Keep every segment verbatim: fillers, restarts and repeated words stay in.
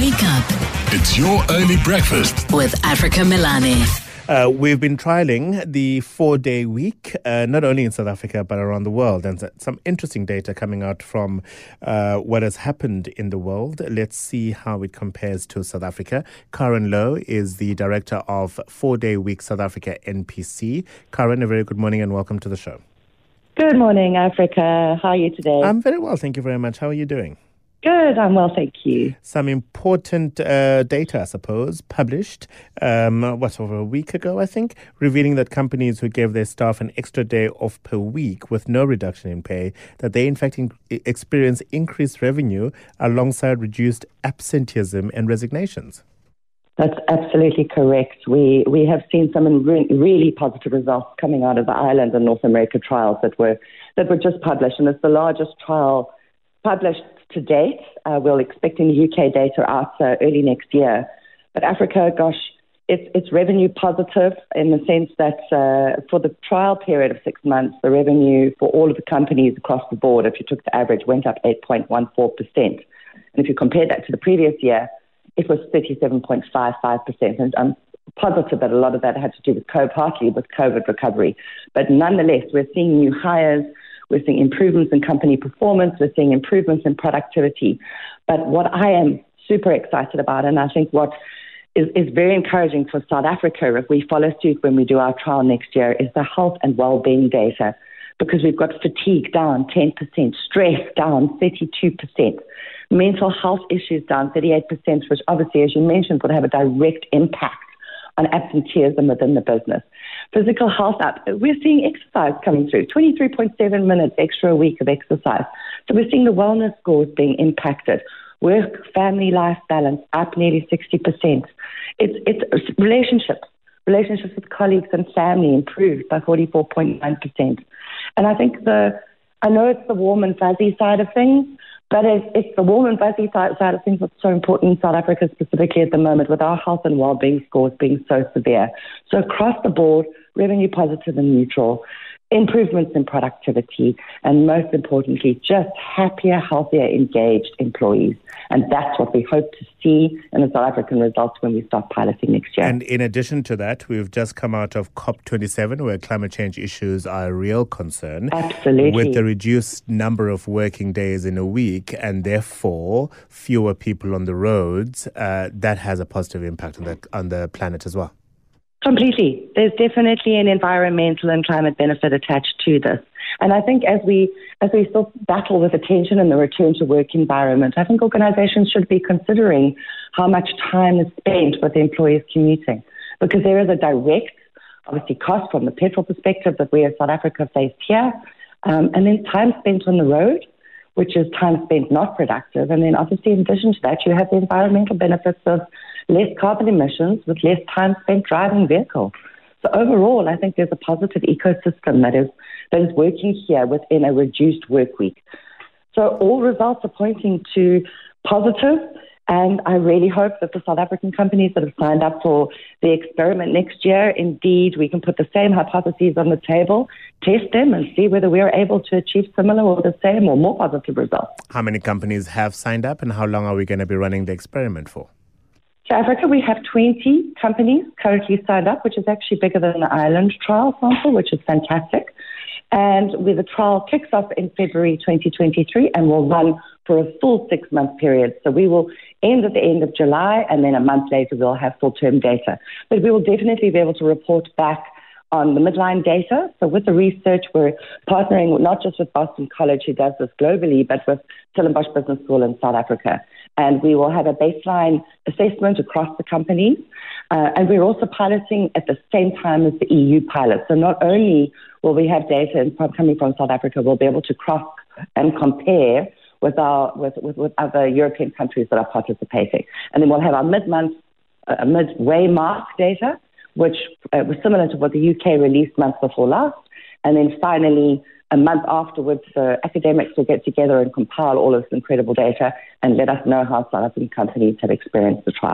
Wake up. It's your early breakfast with Africa Milani. Uh, we've been trialling the four-day week, uh, not only in South Africa, but around the world. And some interesting data coming out from uh, what has happened in the world. Let's see how it compares to South Africa. Karen Lowe is the director of Four-Day Week South Africa N P C. Karen, a very good morning and welcome to the show. Good morning, Africa. How are you today? I'm very well, thank you very much. How are you doing? Good, I'm well, thank you. Some important uh, data, I suppose, published, um, what, over a week ago, I think, revealing that companies who gave their staff an extra day off per week with no reduction in pay, that they in fact in- experience increased revenue alongside reduced absenteeism and resignations. That's absolutely correct. We we have seen some re- really positive results coming out of the Ireland and North America trials that were that were just published, and it's the largest trial published to date. Uh, we're expecting the U K data out uh, early next year. But Africa, gosh, it's it's revenue positive in the sense that uh, for the trial period of six months, the revenue for all of the companies across the board, if you took the average, went up eight point one four percent. And if you compare that to the previous year, it was thirty-seven point five five percent. And I'm positive that a lot of that had to do with COVID, partly with COVID recovery. But nonetheless, we're seeing new hires. We're seeing improvements in company performance. We're seeing improvements in productivity. But what I am super excited about, and I think what is, is very encouraging for South Africa, if we follow suit when we do our trial next year, is the health and well-being data. Because we've got fatigue down ten percent, stress down thirty-two percent, mental health issues down thirty-eight percent, which obviously, as you mentioned, would have a direct impact on absenteeism within the business. Physical health up. We're seeing exercise coming through, twenty-three point seven minutes extra a week of exercise. So we're seeing the wellness scores being impacted. Work-family life balance up nearly sixty percent. It's, it's relationships. Relationships with colleagues and family improved by forty-four point nine percent. And I think the, I know it's the warm and fuzzy side of things, but it's, it's the warm and fuzzy side, side of things that's so important in South Africa specifically at the moment, with our health and well-being scores being so severe. So across the board, revenue positive and neutral, improvements in productivity, and most importantly, just happier, healthier, engaged employees. And that's what we hope to see in the South African results when we start piloting next year. And in addition to that, we've just come out of COP twenty-seven, where climate change issues are a real concern. Absolutely. With the reduced number of working days in a week and therefore fewer people on the roads, uh, that has a positive impact on the, on the planet as well. Completely. There's definitely an environmental and climate benefit attached to this. And I think as we as we still battle with the tension in the return to work environment, I think organizations should be considering how much time is spent with employees commuting. Because there is a direct, obviously, cost from the petrol perspective that we as South Africa face here. Um, and then time spent on the road, which is time spent not productive. And then obviously in addition to that, you have the environmental benefits of less carbon emissions with less time spent driving vehicles. So overall, I think there's a positive ecosystem that is that is working here within a reduced work week. So all results are pointing to positive, and I really hope that the South African companies that have signed up for the experiment next year, indeed, we can put the same hypotheses on the table, test them, and see whether we are able to achieve similar or the same or more positive results. How many companies have signed up, and how long are we going to be running the experiment for? So Africa, we have twenty companies currently signed up, which is actually bigger than the Ireland trial sample, which is fantastic. And with the trial kicks off in February twenty twenty-three and will run for a full six-month period. So we will end at the end of July, and then a month later we'll have full-term data. But we will definitely be able to report back on the midline data. So with the research, we're partnering not just with Boston College, who does this globally, but with Stellenbosch Business School in South Africa. And we will have a baseline assessment across the companies. Uh, and we're also piloting at the same time as the E U pilot. So not only will we have data in, from, coming from South Africa, we'll be able to cross and compare with our with, with, with other European countries that are participating. And then we'll have our mid-month, uh, midway mark data, which uh, was similar to what the U K released months before last. And then finally, a month afterwards, uh, academics will get together and compile all of this incredible data and let us know how South African companies have experienced the trial.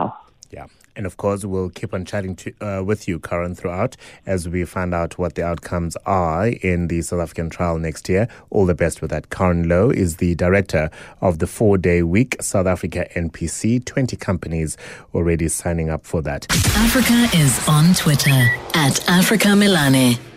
Yeah. And of course, we'll keep on chatting to, uh, with you, Karen, throughout as we find out what the outcomes are in the South African trial next year. All the best with that. Karen Lowe is the director of the four-day week South Africa N P C. twenty companies already signing up for that. Africa is on Twitter at Africa Milani.